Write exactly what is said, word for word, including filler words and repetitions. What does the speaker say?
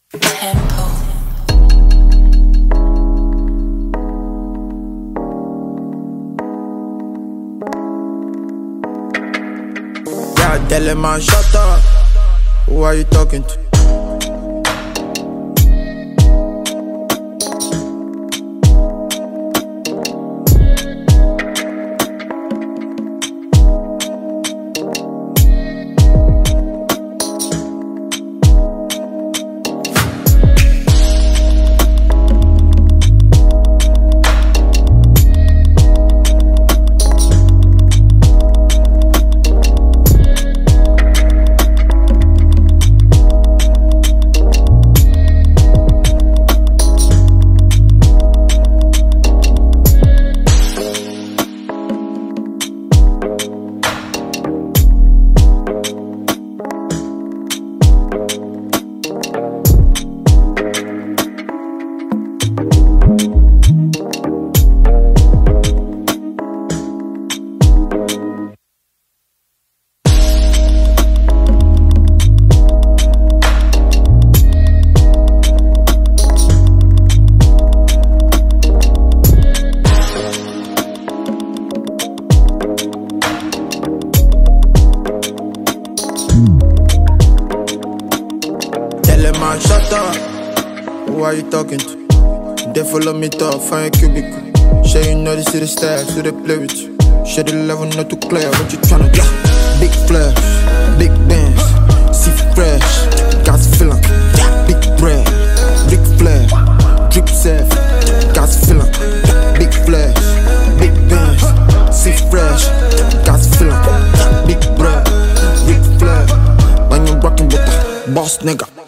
Tempo. Yeah, tell him man, shut up. Who are you talking to? Tell him man, shut up. Who are you talking to? They follow me talk, find a cubicle. Sure you know this is the style, so they play with you. Sure the level not too clear, what you tryna do? Big flash, big bands, see fresh, gas feeling. Big bread, big flare, drip safe, gas feeling. Big flash, big bands, see fresh, gas feeling. Big bread, big flare. When you rockin' with the boss nigga.